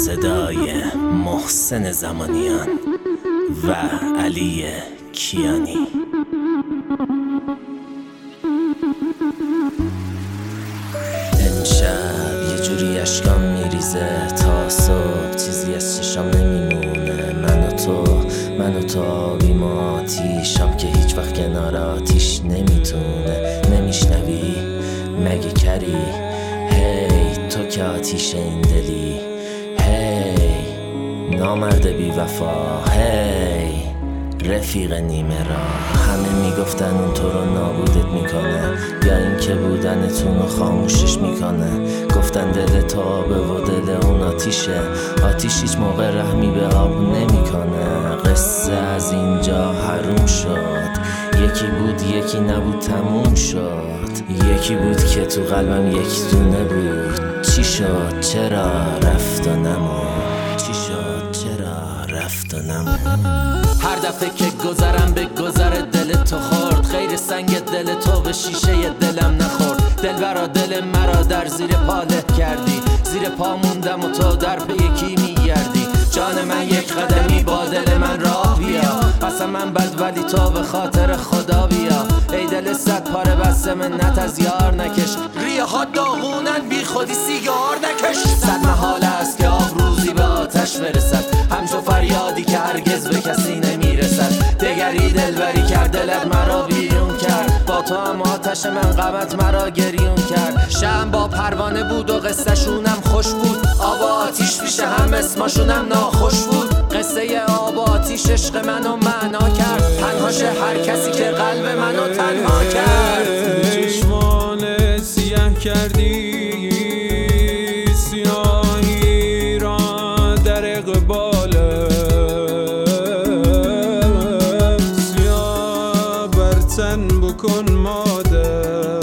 صدای محسن زمانیان و علی کیانی. امشب یه جوری اشکام میریزه تا صبح، چیزی از چشام نمیمونه. من و تو آبیم آتیشم که هیچ وقت کنار آتیش نمیتونه. نمیشنوی مگه کری؟ هی تو که آتیش این دلی. هی نامرد بی وفا. هی رفیق نیمه را. همه میگفتن اون تو رو نابودت میکنه، یا این که بودنتون رو خاموشش میکنه. گفتن دل تو آبه و دل اون آتیشه. آتیش هیچ موقع رحمی به آب نمیکنه. قصه از اینجا حروم شد. یکی بود یکی نبود تموم شد. یکی بود که تو قلبم یک دونه بود. چی شد چرا رفت و نمود؟ چی شد چرا رفت و نمود؟ هر دفعه که گذرم به گذر دل تو خورد، غیر سنگ دل تو به شیشه دلم نخورد. دل برا دل مرا در زیر پاله کردی، زیر پا موندم و تو در پی یکی میگردی. جان من یک قدمی با دل من راه بیا، اصلا من بد ولی تو به خاطر خدا بیا. ای دل صد پاره بسته منت از یار نکش، ریه ها داغونن بی خودی سیگار نکش. صد محال است که آب روزی به آتش برسد، همچو فریادی که هرگز به کسی نمیرسد. دگری دلبری کرد دلت مرا بیرون کرد، با تو هم آتش من غمت مرا گریون کرد. شم با پروانه بود و قصه شونم خوش بود، آب و آتیش میشه هم اسماشونم ناخوش بود. قصه آب و آتیش عشق منو معنا کرد، تنهاشه هر کسی که قلب منو تنها کرد. چشمان سیاه کردی سیاهی را در اقبال، سیاه برتن بکن مادر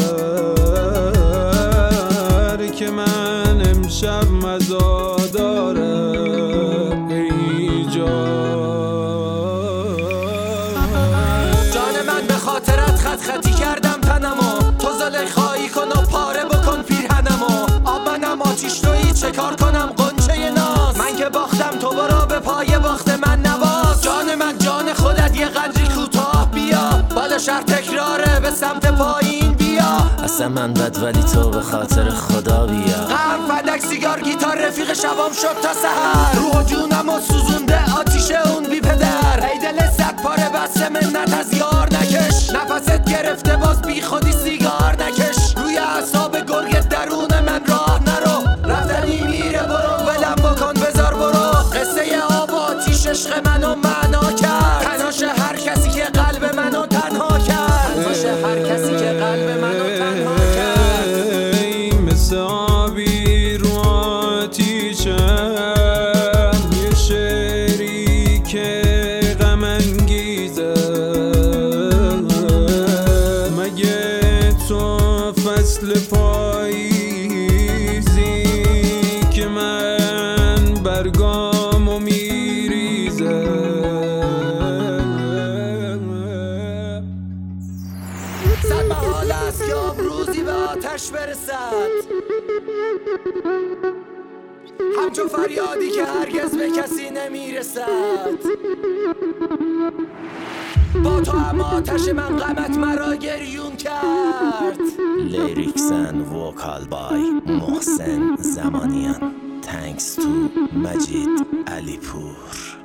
که من امشب مزا دارم. ای جان من به خاطرت خطی کردم تنمو، تو زلیخایی کن و پاره بکن پیرهنمو. آب منم آتیش تویی چه کار کنم غنچه ناز، من که باختم تو برو به پای باخت من نواز. جان من جان خودت یه قدری کوتاه بیا، بالا شهر تکراره به سمت پایین بیا. اصلا من بد ولی تو به خاطر خدا بیا. قرم فدک سیگار گیتار رفیق شبام شد تا سحر، روح و جونم و سوزونده آتیش اون بی پدر. ای دل صد پاره بسته منت از یار نکش، نفست گرفته باز بی خودی سیگار نکش. روی اعصاب گرگ درون من راه نرو، رفتنی میره برو ولم بکن بذار برو. قصه آب و آتیش عشق منو معنا کرد، تنهاشه هر کسی که قلب منو تنها کرد. تنهاشه هر کسی که قلب منو تنها کرد. مثل آبی رو آتیشم، یه شعری که غم انگیزه. مگه تو فصل پاییزی که من برگامو میریزه. صد محال است که آب روزی به آتش برسد، همچون فریادی که هرگز به کسی نمیرسد. با تو هم آتش من غمت مرا گریون کرد. Lyrics and vocal by محسن زمانیان. Thanks to مجید علیپور.